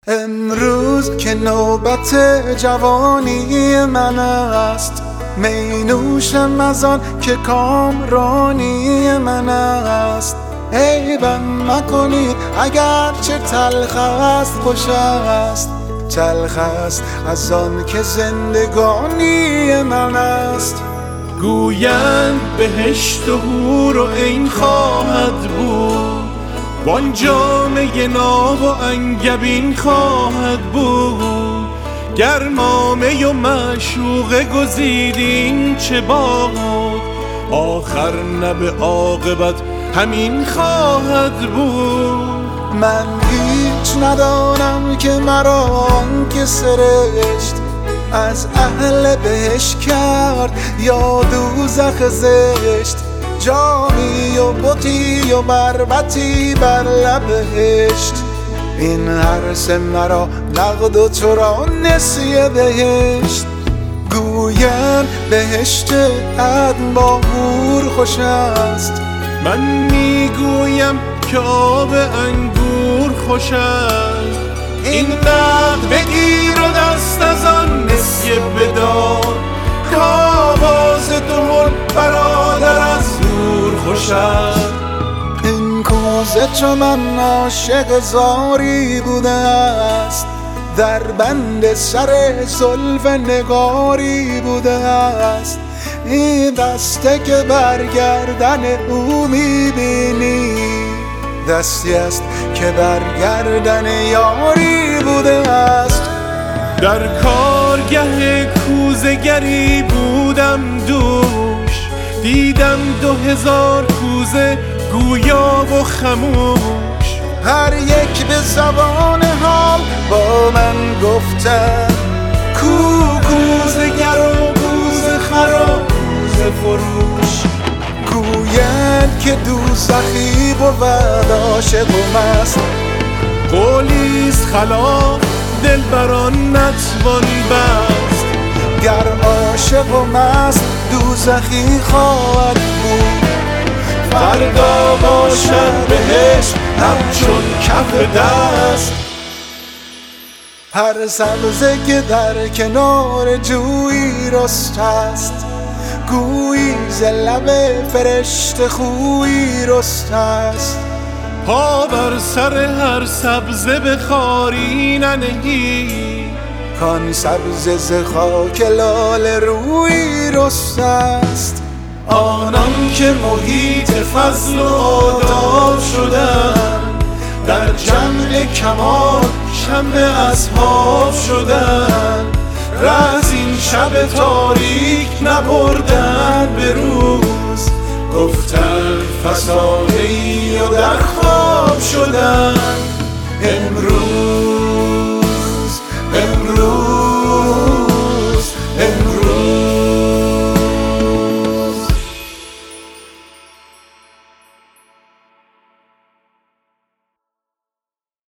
امروز که نوبت جوانی من است، می نوشم از آن که کامرانی من است. عیبم مکنید اگر چه تلخ است، خوش است. تلخ است از آن که زندگانی من است. گویند بهشت و حور و عین خواهد بود، وان جامه ناب و انگبین خواهد بود. گرمامه و معشوقه گزیدین چه باد، آخر نه به عاقبت همین خواهد بود. من هیچ ندانم که مرا آن که سرشت از اهل بهشت کرد یا دوزخ زشت. جامی و بطی و بربطی بر لبهشت، این هر سه مرا نقد و تو را نسیه بهشت. گویند بهشت عدن با حور خوش است، من میگویم که آب انگور خوش است. این نقد بگیر و دست از آن نسیه بدار، که آواز دهل برادر از دور خوش است. این کوزه چو من عاشق زاری بوده است، در بند سر زلف نگاری بوده است. این دسته که برگردن او میبینی، دستی است که برگردن یاری بوده است. در کارگه کوزه گری بودم دوش، دیدم 2000 کوزه گویا و خموش. هر یک به زبان حال با من گفتن، کو کوزه گر و کوزه خر و کوزه فروش. گویند که دوزخی بود عاشق و مست، قولیست خلاف دلبران نتوان بست. گر عاشق و مست دوزخی خواهد بود، فردا باشد بهشت همچون کف دست. هر سبزه که در کنار جویی رست است، گویی ز لب فرشته خویی رست است. پا بر سر هر سبزه به خاری ننهی، کان سبزه ز خاک لاله رویی رست است. آنان که محیط فضل و آداب شدند، در جمع کمال شمع اصحاب شدند. رأس این شب تاریک نبردن به روز، گفتن فسانه‌ای و در خواب شدند. امروز